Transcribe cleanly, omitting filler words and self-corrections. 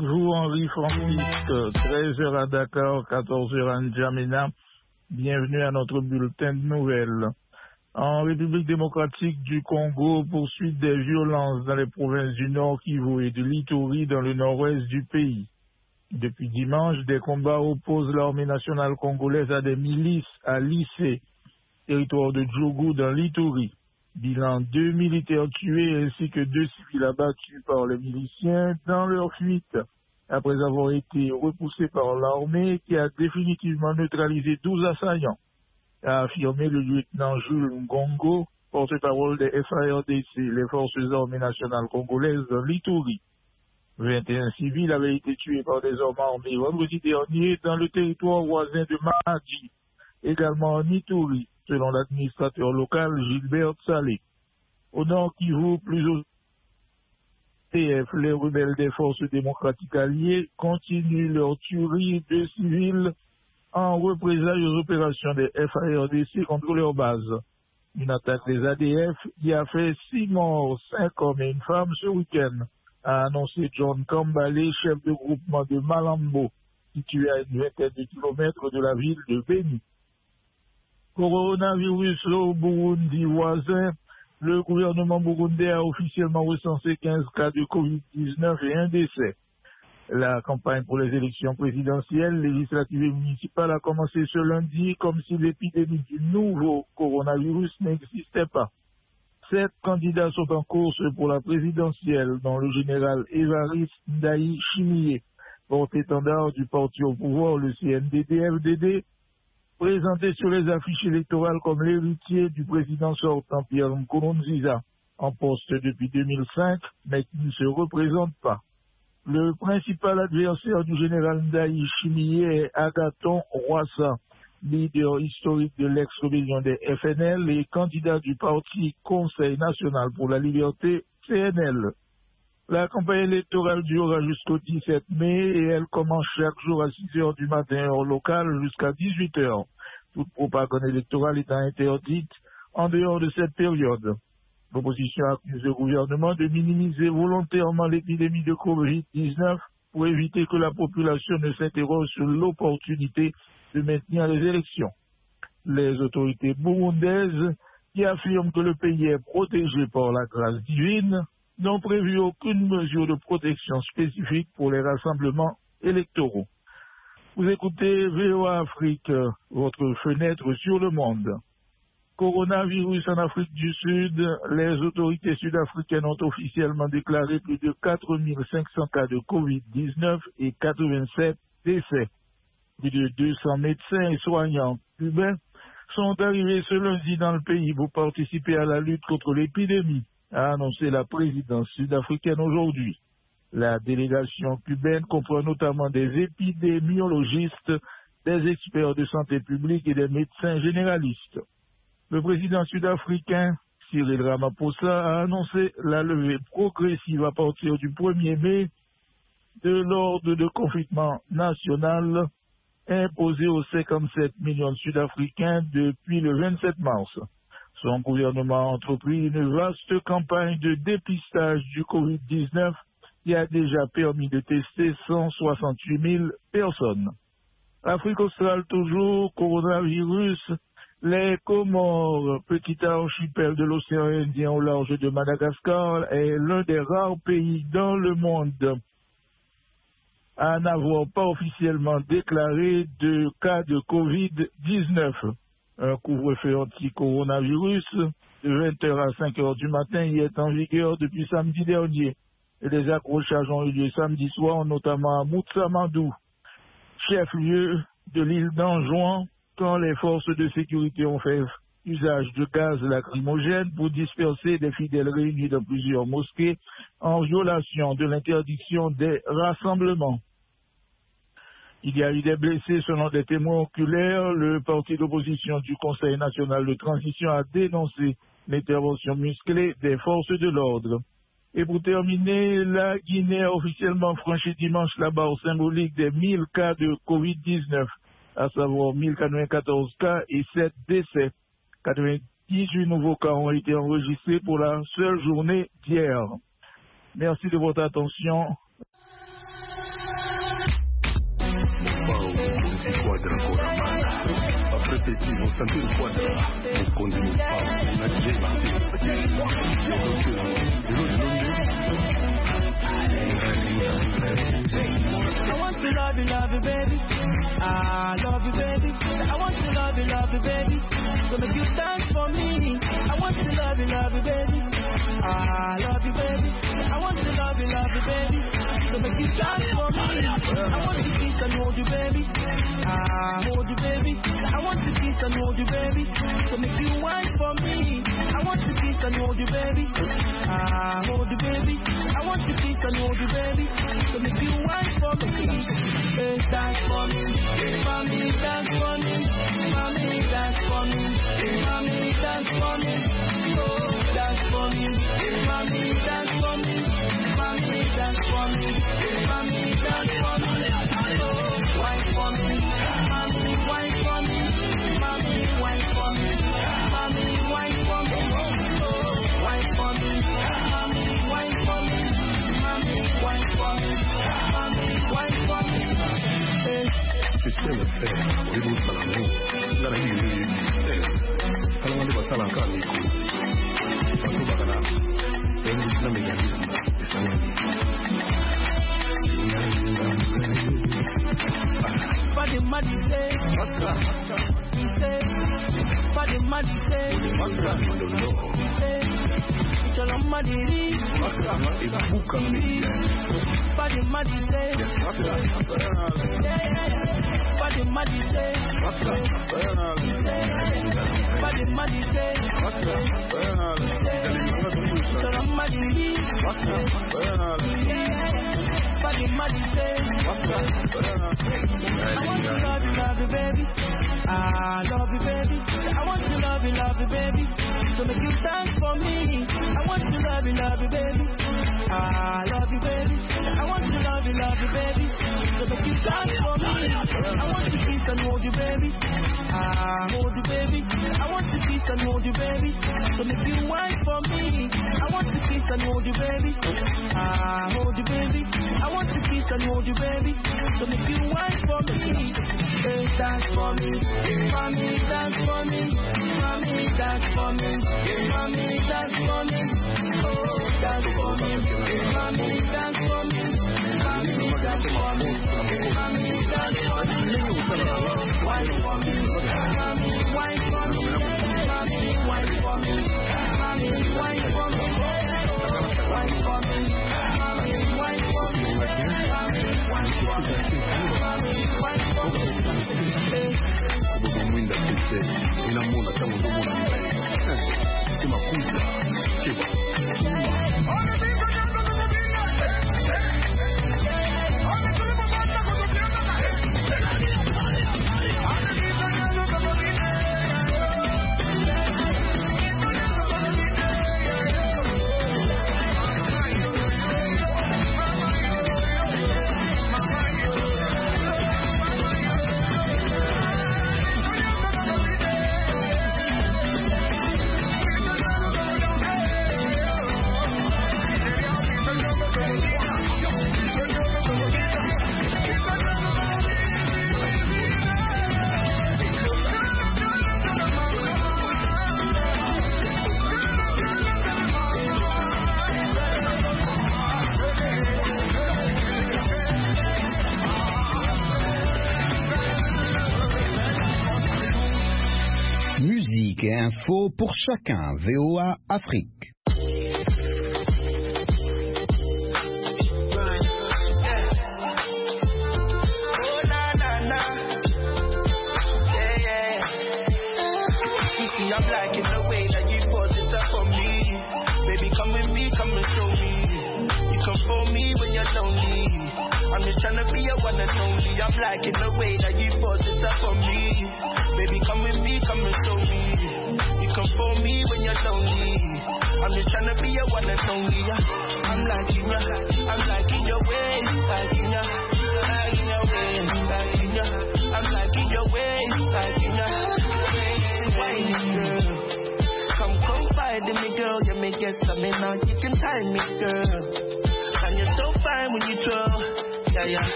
vous, Henri Francisque, 13h à Dakar, 14h à N'Djamena. Bienvenue à notre bulletin de nouvelles. En République démocratique du Congo, poursuite des violences dans les provinces du Nord Kivu et de l'Ituri dans le nord-ouest du pays. Depuis dimanche, des combats opposent l'armée nationale congolaise à des milices à Lissé, territoire de Djougou dans l'Ituri. Bilan 2 militaires tués ainsi que 2 civils abattus par les miliciens dans leur fuite, après avoir été repoussés par l'armée qui a définitivement neutralisé 12 assaillants, a affirmé le lieutenant Jules Ngongo, porte-parole des FARDC, les forces armées nationales congolaises de l'Ituri. 21 civils avaient été tués par des hommes armés vendredi dernier dans le territoire voisin de Mahadji, également en Ituri, selon l'administrateur local Gilbert Salé. Au nord Kivu, plus au TF, les rebelles des forces démocratiques alliées continuent leur tuerie de civils en représailles aux opérations des FARDC contre leur base. Une attaque des ADF y a fait 6 morts, 5 hommes et une femme ce week-end, a annoncé John Kambale, chef de groupement de Malambo, situé à une vingtaine de kilomètres de la ville de Beni. Coronavirus au Burundi voisin, le gouvernement burundais a officiellement recensé 15 cas de Covid-19 et un décès. La campagne pour les élections présidentielles, législatives et municipales a commencé ce lundi comme si l'épidémie du nouveau coronavirus n'existait pas. 7 candidats sont en course pour la présidentielle, dont le général Évariste Ndayishimiye, porte-étendard du parti au pouvoir, le CNDD-FDD, présenté sur les affiches électorales comme l'héritier du président sortant Pierre Nkurunziza, en poste depuis 2005, mais qui ne se représente pas. Le principal adversaire du général Ndayishimiye est Agathon Rwasa, leader historique de l'ex-rébellion des FNL et candidat du parti Conseil national pour la liberté, CNL. La campagne électorale durera jusqu'au 17 mai et elle commence chaque jour à 6 heures du matin heure locale jusqu'à 18 heures. Toute propagande électorale étant interdite en dehors de cette période. L'opposition accuse le gouvernement de minimiser volontairement l'épidémie de Covid-19 pour éviter que la population ne s'interroge sur l'opportunité de maintenir les élections. Les autorités burundaises, qui affirment que le pays est protégé par la grâce divine, n'ont prévu aucune mesure de protection spécifique pour les rassemblements électoraux. Vous écoutez VOA Afrique, votre fenêtre sur le monde. Coronavirus en Afrique du Sud, les autorités sud-africaines ont officiellement déclaré plus de 4500 cas de Covid-19 et 87 décès. Plus de 200 médecins et soignants cubains sont arrivés ce lundi dans le pays pour participer à la lutte contre l'épidémie, a annoncé la présidence sud-africaine aujourd'hui. La délégation cubaine comprend notamment des épidémiologistes, des experts de santé publique et des médecins généralistes. Le président sud-africain, Cyril Ramaphosa, a annoncé la levée progressive à partir du 1er mai de l'ordre de confinement national imposé aux 57 millions de Sud-Africains depuis le 27 mars. Son gouvernement a entrepris une vaste campagne de dépistage du Covid-19 qui a déjà permis de tester 168 000 personnes. Afrique australe toujours, coronavirus. Les Comores, petit archipel de l'océan Indien au large de Madagascar, est l'un des rares pays dans le monde à n'avoir pas officiellement déclaré de cas de Covid-19. Un couvre-feu anti-coronavirus de 20h à 5h du matin y est en vigueur depuis samedi dernier. Et les accrochages ont eu lieu samedi soir, notamment à Moutsamadou, chef-lieu de l'île d'Anjouan, quand les forces de sécurité ont fait usage de gaz lacrymogène pour disperser des fidèles réunis dans plusieurs mosquées en violation de l'interdiction des rassemblements. Il y a eu des blessés selon des témoins oculaires. Le parti d'opposition du Conseil national de transition a dénoncé l'intervention musclée des forces de l'ordre. Et pour terminer, la Guinée a officiellement franchi dimanche la barre symbolique des 1000 cas de Covid-19, à savoir 1094 cas et 7 décès. 98 nouveaux cas ont été enregistrés pour la seule journée d'hier. Merci de votre attention. Quadra Coramana, a prefeitura Santino Quadra, o Conde no Pau, na I want to love you, baby. I love you, baby. I want to love you, baby. So make you dance for me. I want to love you, baby. I love you, baby. I want to love you, baby. So make you dance for me. I want to kiss and hold you, baby. I hold you, baby. I want to kiss and hold you, baby. So make you wine for me. I want to kiss and hold you, baby. I hold you, baby. I want to kiss and hold you, baby. So make you wine for me. Hey, dance for me. Mommy, dance for me. Mommy, dance for me. Mommy, dance for me. Oh, dance for me. Mommy, dance for me. Mommy, dance for me. Mommy, dance for me. Oh, wine for me. Mommy, wine for me. Mommy, wine for me. Mommy, wine for me. Oh, wine for me. Mommy, wine for me. Mommy, wine for me. Mommy, wine for me. Système fait, il vous parle l'amour, la vie est Salamande basala nkaniku, bantu bagana, bengi sinamenya Body muddy say, what's up? Say, body muddy say, what's up? Say, chala muddy, what's up? Body muddy say, what's up? Body muddy say, what's up? Body muddy say, what's up? Chala muddy, what's up? Body muddy say, what's up? I want to love you, baby. I love you, baby. I want to love you, baby. So make you dance for me. I want to love you, baby. I love you, baby. I want to love you, baby. So make you dance for me. I want to kiss and hold you, baby. I hold you, baby. I want to kiss and hold you, baby. So make you wine for me. I want to kiss and hold you, baby. I hold you, baby. I want to kiss and hold you, baby. So make you wine for me. Hey, dance for me. Mommy, dance for me. Mommy, dance for me. Mommy, dance for me. Oh, dance for me. Mommy, dance for me. Mommy, dance for me. Mommy, dance for me. Wine for me. Mommy, wine for me. Mommy, wine for me. Mommy, wine for me. Wine for me. Mommy, wine for me. Mommy, wine for me. Mommy, wine for me. Mwinda kese, inamuna tangu ndomuna mbae. Kima kuza, kiwa. Musique et info pour chacun. VOA Afrique. I'm liking the way that you put it up for me. Baby, come with me, come and show me. You come for me when you're lonely. I'm just trying to be your one and only. I'm liking the way that you put it up for me. Baby, come with me, come and show me. You come for me when you're lonely. I'm just trying to be your one and only. I'm liking ya, I'm liking your way, liking ya, liking your way, liking ya. I'm liking your way, liking ya. Girl. Come confide in me, girl. You may get something now. You can time me, girl. And you're so fine when you twirl. Yeah, yeah.